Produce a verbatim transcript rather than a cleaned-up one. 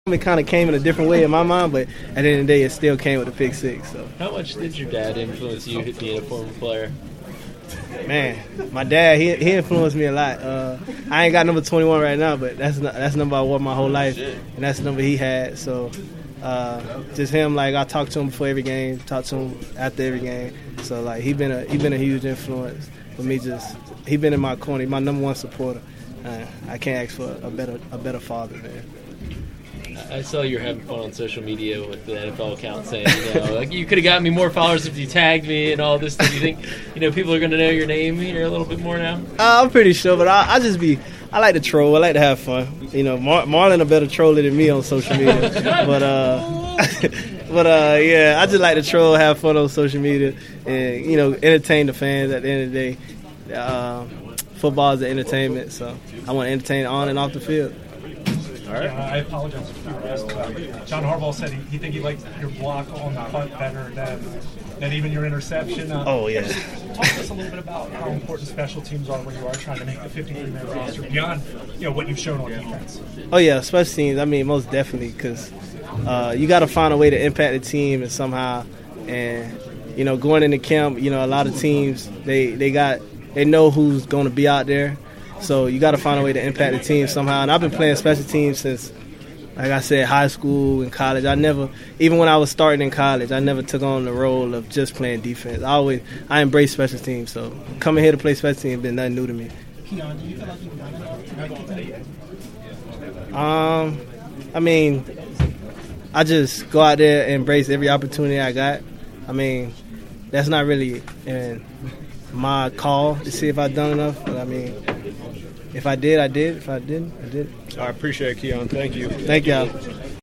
It kind of came in a different way in my mind, but at the end of the day, it still came with a pick six. So. How much did your dad influence you being a former player? Man, my dad, he he influenced me a lot. Uh, I ain't got number twenty-one right now, but that's not, that's number I wore my whole life, and that's the number he had. So uh, just him, like I talk to him before every game, talk to him after every game. So like he been a he been a huge influence for me. Just he been in my corner, my number one supporter. Uh, I can't ask for a better a better father, man. I saw you were having fun on social media with the N F L account saying, you know, like you could have gotten me more followers if you tagged me and all this stuff. Do you think, you know, people are going to know your name here a little bit more now? Uh, I'm pretty sure, but I, I just be, I like to troll. I like to have fun. You know, Mar- Marlon a better troller than me on social media. but, uh, but uh, yeah, I just like to troll, have fun on social media, and, you know, entertain the fans at the end of the day. Uh, football is an entertainment, so I want to entertain on and off the field. All right. Yeah, I apologize if you were asked about it. John Harbaugh said he, he think he liked your block on the punt better than, than even your interception. Uh, oh, yeah. Talk to us a little bit about how important special teams are when you are trying to make the fifty-three man roster beyond, you know, what you've shown on defense. Oh, yeah, special teams, I mean, most definitely, because uh, you got to find a way to impact the team and somehow. And, you know, going into camp, you know, a lot of teams, they, they got they know who's going to be out there. So you got to find a way to impact the team somehow. And I've been playing special teams since, like I said, high school and college. I never, even when I was starting in college, I never took on the role of just playing defense. I always, I embrace special teams. So coming here to play special teams has been nothing new to me. Keon, do you feel like you've done enough to make it? Um, I mean, I just go out there and embrace every opportunity I got. I mean, that's not really in my call to see if I've done enough, but I mean, if I did, I did. If I didn't, I did. I appreciate it, Keon. Thank you. Thank y'all.